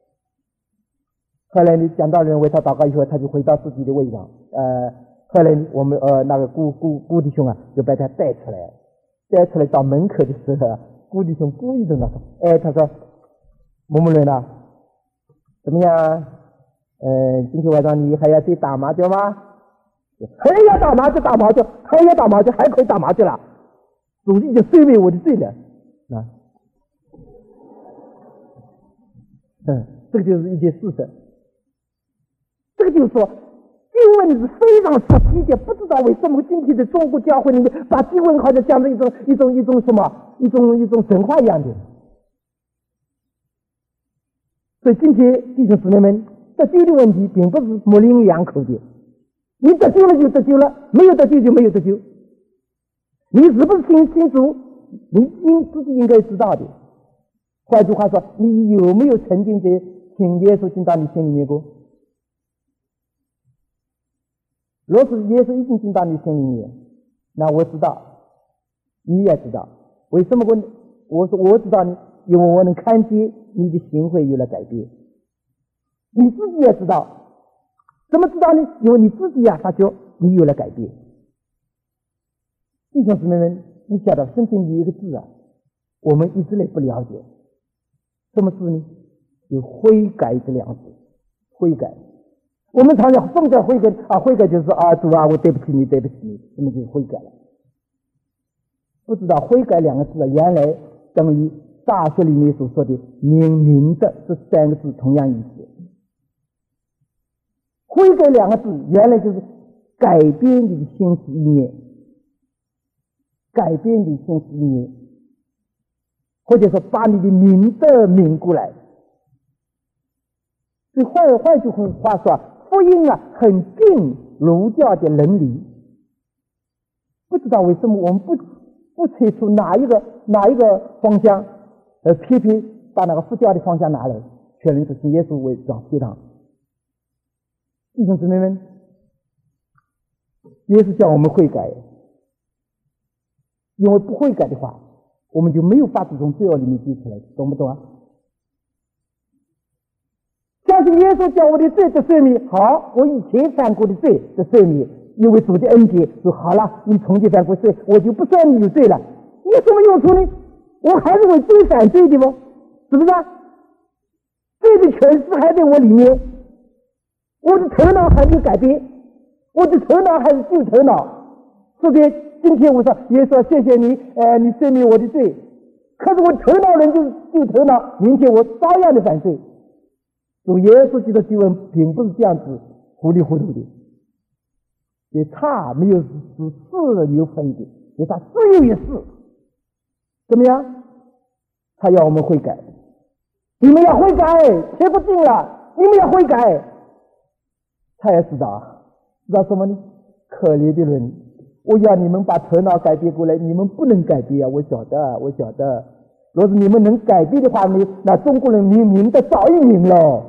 S2: 后来你讲道人为他祷告以后，他就回到自己的位上。呃，后来我们呃那个顾顾顾弟兄啊，就把他带出来，带出来到门口的时候啊，顾弟兄故意的那说，哎，他说某某人啊，怎么样？呃，今天晚上你还要再打麻将吗？还要打麻将，打麻将，还要打麻将，还可以打麻将了。主已经赦免我的罪了啊。嗯，这个就是一件事实。这个就是说，经文是非常实际的，不知道为什么今天的中国教会里面把经文好像讲成一种一种一种什么，一种一种神话一样的。所以今天弟兄姊妹们，得救的问题并不是模棱两可的，你得救了就得救了，没有得救就没有得救。你是不是信信主，你应自己应该知道的。换句话说，你有没有曾经在请耶稣进到你心里面过？若是耶稣已经进到你心里面，那我知道，你也知道。为什么我我说我知道呢？因为我能看见你的行为有了改变。你自己也知道，怎么知道呢？因为你自己也发觉你有了改变。弟兄姊妹们，你晓得圣经里有一个字啊，我们一直来不了解。什么字呢？有悔改这两个字。悔改，我们常常奉教悔改啊，悔改就是啊，主啊，我对不起你，对不起你，那么就是悔改了。不知道悔改两个字啊，原来等于大学里面所说的明明的这三个字同样意思。悔改两个字原来就是改变你的心思意念，改变你的心思意念。或者说把你的明德明过来。所以换换句话说，福音啊很近儒教的伦理。不知道为什么我们不不推出哪一个哪一个方向，呃，偏偏把那个佛教的方向拿来，确认是信耶稣为上天堂。弟兄姊妹们，耶稣叫我们悔改，因为不悔改的话，我们就没有法子从罪恶里面救出来，懂不懂啊？相信耶稣叫我的罪得赦免，好，我以前犯过的罪得赦免，因为主的恩典，说好了，你从前犯过罪，我就不算你有罪了。你有什么用处呢？我还是为罪犯罪的不？是不是啊？罪权势还在我里面，我的头脑还没有改变，我的头脑还是旧头脑。所以今天我说耶稣谢谢你，呃，你赦免我的罪，可是我头脑人就是旧头脑，明天我照样的犯罪。主耶稣基督的救恩并不是这样子糊里糊涂的，也他没有使是有分的，也他自由也是。怎么样？他要我们悔改，你们要悔改，听不进了，你们要悔改。他也知道，知道什么呢？可怜的人，我要你们把头脑改变过来，你们不能改变啊！我晓得，我晓得。若是你们能改变的话呢，那中国人民明的早已明了。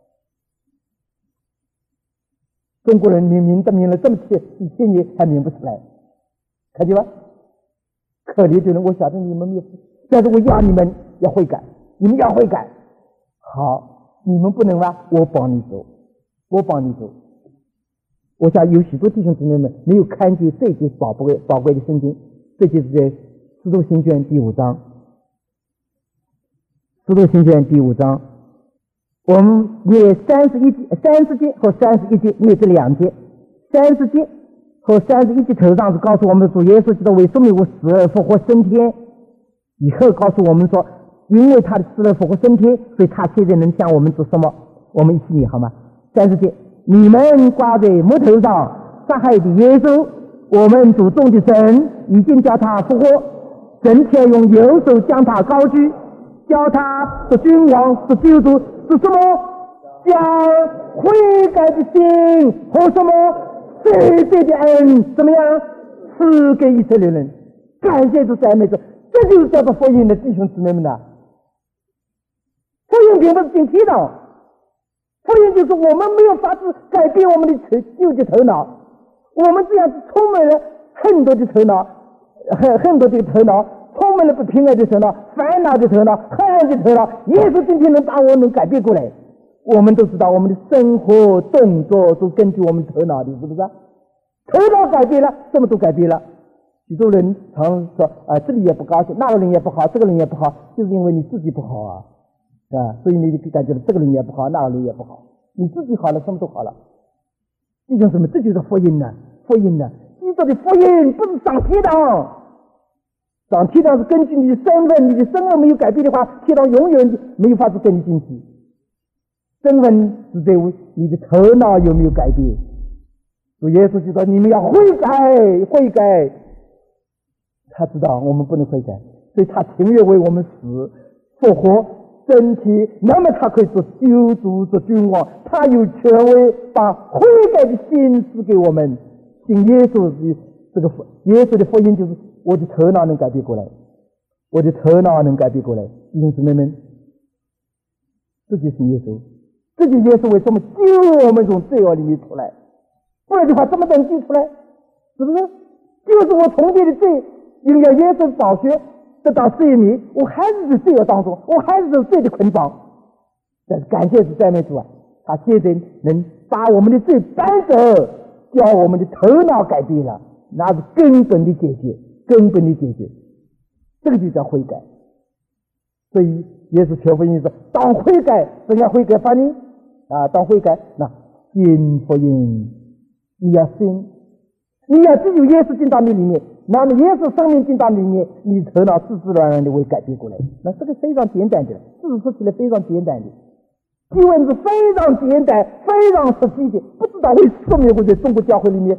S2: 中国人明明的明了这么些几千年还明不出来，看见吧？可怜的人，我晓得你们没有，但是我要你们要悔改，你们要悔改。好，你们不能吗？我帮你走，我帮你走。我想有许多弟兄姊妹们没有看见这些宝贵宝贵的圣经，这就是在《使徒行传》第五章，《使徒行传》第五章，我们念三十一节、三十节和三十一节，念这两节。三十节和三十一节头上是告诉我们主耶稣基督为什么有死而复活升天，以后告诉我们说，因为他的死而复活升天，所以他现在能向我们做什么？我们一起念好吗？三十节，你们挂在木头上杀害的耶稣，我们主众的神已经叫他复活，神且用右手将他高举，叫他是君王，是救主，是什么？将悔改的心和什么赦罪的恩怎么样赐给以色列人？感谢主，赞美主，这就是叫做福音的弟兄姊妹们的。福音并不是进天堂，福音就是我们没有法子改变我们的旧的头脑，我们这样子充满了很多的头脑，很很多的头脑，充满了不平安的头脑，烦恼的头脑，黑暗的头脑。耶稣今天能把我们改变过来，我们都知道我们的生活动作都根据我们头脑的，是不是？头脑改变了，什么都改变了。许多人常说啊、呃，这里也不高兴，那个人也不好，这个人也不好，就是因为你自己不好啊，啊，所以你就感觉这个人也不好，那个人也不好，你自己好了，什么都好了。弟兄姊妹，这就是福音呢，福音呢，基督的福音不是上天堂，上天堂是根据你的身份，你的身份没有改变的话，天堂永远没有法子跟你进去。身份是在于你的头脑有没有改变。主耶稣就说你们要悔改，悔改。他知道我们不能悔改，所以他情愿为我们死复活身体，那么他可以做救主，做君王，他有权威把悔改的心赐给我们。信耶稣的这个耶稣的福音就是我的头脑能改变过来，我的头脑能改变过来。弟兄姊妹们，这就是耶稣，这就是耶稣为什么救我们从罪恶里面出来，不然的话怎么能救出来？是不是？就是我从前的罪，因为耶稣宝血得到赦免，我还是在罪恶当中，我还是在罪的捆绑。但是感谢主，赞美主啊，他现在能把我们的罪搬走，叫我们的头脑改变了，那是根本的解决，根本的解决，这个就叫悔改。所以耶稣全福音说，当悔改，怎样悔改法呢？啊，当悔改，那信福音，你要信，你要只有耶稣进到你里面，那么耶稣生命进到里面，你头脑自自然然的会改变过来。那这个非常简单的，事实说起来非常简单的，救恩是非常简单、非常实际的。不知道为什么会在中国教会里面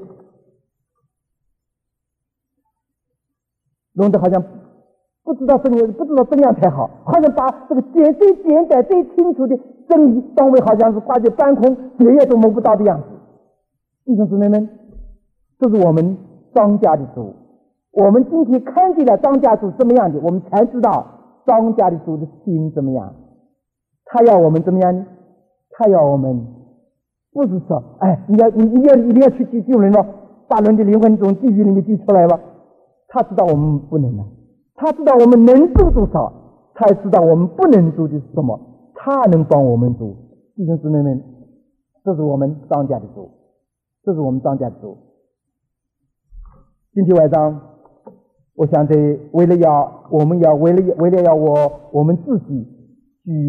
S2: 弄得好像不知道怎样，不知道怎样才好，好像把这个简最简单、最清楚的真理当为好像是挂在半空，谁也都摸不到的样子。弟兄姊妹们，这是我们庄稼的主。我们今天看见了庄稼主怎么样的，我们才知道庄稼的主的心怎么样。他要我们怎么样呢？他要我们不是说，哎，你要你你要一定要去救救人了，把人的灵魂从地狱里面救出来吧。他知道我们不能了，他知道我们能做多少，他也知道我们不能做的是什么，他能帮我们做。弟兄姊妹们，这是我们庄稼的主，这是我们庄稼的主。今天晚上我想在为了要我们要为了为了要我我们自己举目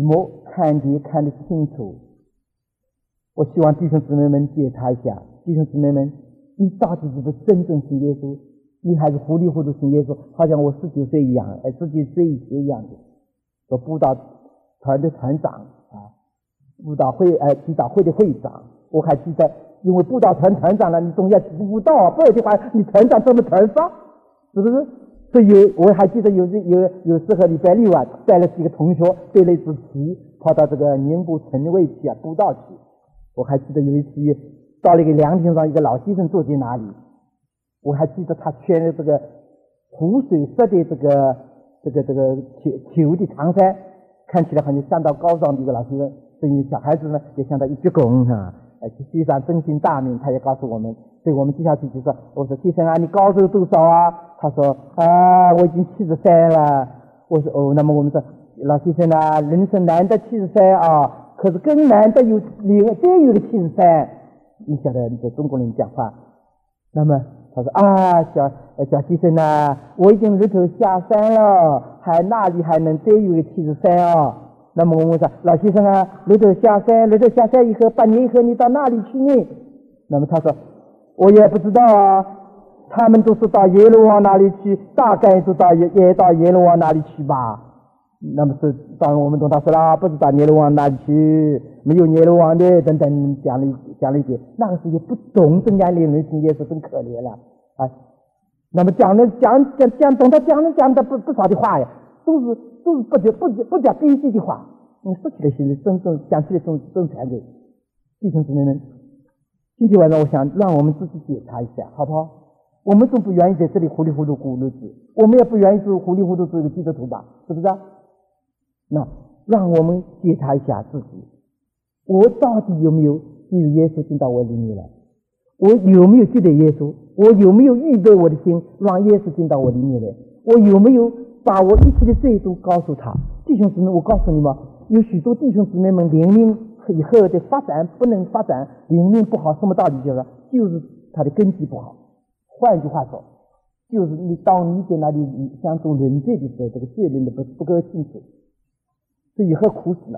S2: 看见看得清楚。我希望弟兄姊妹们检查一下，弟兄姊妹们，你到底是不是真正信耶稣？你还是糊里糊涂信耶稣，好像我十九岁一样，呃，十九岁以前一样的。做布道团的团长啊，布道会呃祈祷会的会长，我还记得，因为布道团团长了，你总要布道啊，不然的话，你团长怎么团上？是不是？所以有我还记得有有有时候礼拜六啊，带了几个同学背了一支旗，跑到这个宁波城卫去啊布道去。我还记得有一次到了一个凉亭上，一个老先生坐在那里，我还记得他穿的这个湖水色的这个这个这个球球的长衫，看起来好像相当高尚的一个老先生。所以小孩子呢也向他一鞠躬啊，呃，非常真心大名，他也告诉我们。所以我们接下去就说，我说先生啊，你高寿多少啊？他说啊，我已经七十三了。我说哦，那么我们说老先生啊，人生难得七十三啊，可是更难得有另外再有个七十三。你晓得，这中国人讲话。那么他说啊，小小先生啊，我已经日头下山了，还哪里还能再有个七十三啊？那么我问说，老先生啊，日头下山，日头下山以后，半年以后你到哪里去呢？那么他说，我也不知道啊，他们都是到耶路王那里去，大概就到也也到耶路王那里去吧。那么是当然我们同他说啦，不是到耶路王那里去，没有耶路王的等等讲了讲了一点。那个时候也不懂真讲领人信耶稣，真可怜了啊。那么讲了讲讲讲懂他讲了讲的不不少的话呀，都是都是不讲不讲不讲必须的话。你说起来现在真正讲起来真真惭愧，弟兄姊妹们，今天晚上我想让我们自己检查一下，好不好？我们总不愿意在这里糊里糊涂过日子，我们也不愿意做糊里糊涂做一个基督徒吧，是不是啊？那让我们检查一下自己，我到底有没有基于耶稣进到我里面来？我有没有记得耶稣？我有没有预备我的心让耶稣进到我里面来？我有没有把我一切的罪都告诉他？弟兄姊妹，我告诉你们，有许多弟兄姊妹们灵命以后的发展不能发展，灵命不好，什么道理？就是就是他的根基不好。换句话说，就是你当你在那里想做认罪的时候，这个罪认的不不够清楚，这以后苦死了。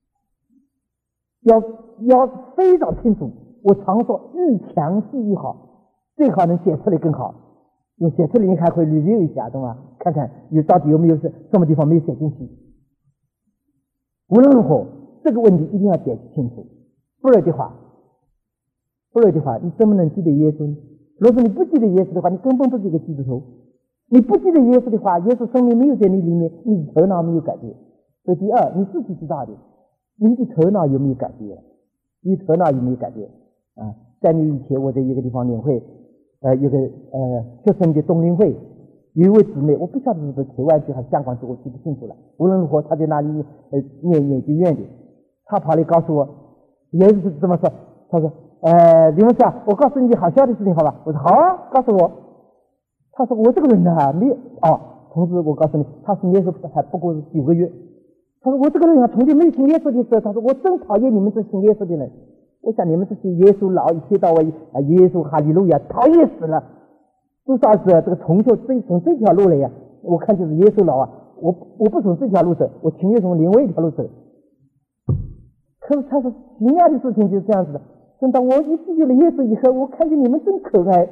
S2: 要要非常清楚。我常说，愈详细愈好，最好能写出来更好。用写出来你还会捋溜一下，懂吗？看看有到底有没有是什么地方没有写进去。无论如何，这个问题一定要解释清楚，不然的话，不然的话，你怎么能记得耶稣呢？如果你不记得耶稣的话，你根本不是一个基督徒。你不记得耶稣的话，耶稣生命没有在你里面，你头脑没有改变。所以第二，你自己知道的，你的头脑有没有改变？你头脑有没有改变？啊，在你以前，我在一个地方年会，呃，有个呃学生的冬令会，有一位姊妹，我不晓得是不是台湾区还是香港区，我记不清楚了。无论如何，她在那里呃念研究院的，她跑来告诉我，也是这么说，她说。呃，李牧师啊，我告诉你好笑的事情，好吧？我说好啊，告诉我。他说我这个人啊，没有哦，同时我告诉你，他信耶稣还不过是九个月。他说我这个人啊，从前没有信耶稣的时候，他说我真讨厌你们这信耶稣的人。我想你们这些耶稣老一天到晚啊，耶稣哈利路亚，讨厌死了。多少是这个从小这从这条路来呀、啊，我看就是耶稣老啊，我我不从这条路走，我情愿从另外一条路走。可是他说奇妙的事情就是这样子的。等到我一记住了耶稣以后，我看见你们真可爱。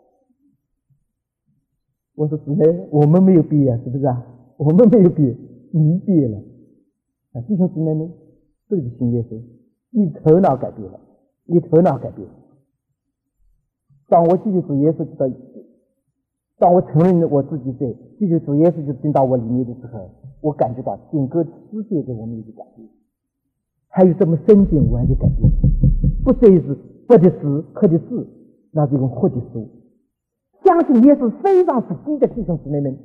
S2: 我说姊妹，我们没有变啊，是不是啊？我们没有变，你变了。啊，弟兄姊妹们，对不起耶稣，你头脑改变了，你头脑改变了。当我记住主耶稣知道，当我承认我自己罪，记住主耶稣就进到我里面的时候，我感觉到整个世界对我们有个改变，还有这么深简完的改变。不再是不的事，可的事，那是一种活的书。相信耶稣非常实际的弟兄姊妹们，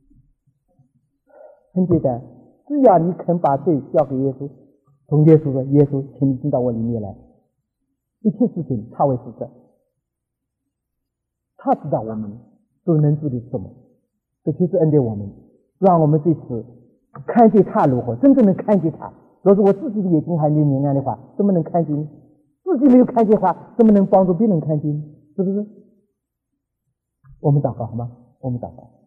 S2: 很简单，只要你肯把罪交给耶稣，同耶稣说：“耶稣，请你进到我里面来。”一切事情他为负责，他知道我们都能做的什么，这就是恩待我们，让我们这次看见他如何，真正能看见他。若是我自己的眼睛还没有明亮的话，怎么能看见呢？自己没有看见的话，怎么能帮助别人看见？是不是？我们祷告好吗？我们祷告。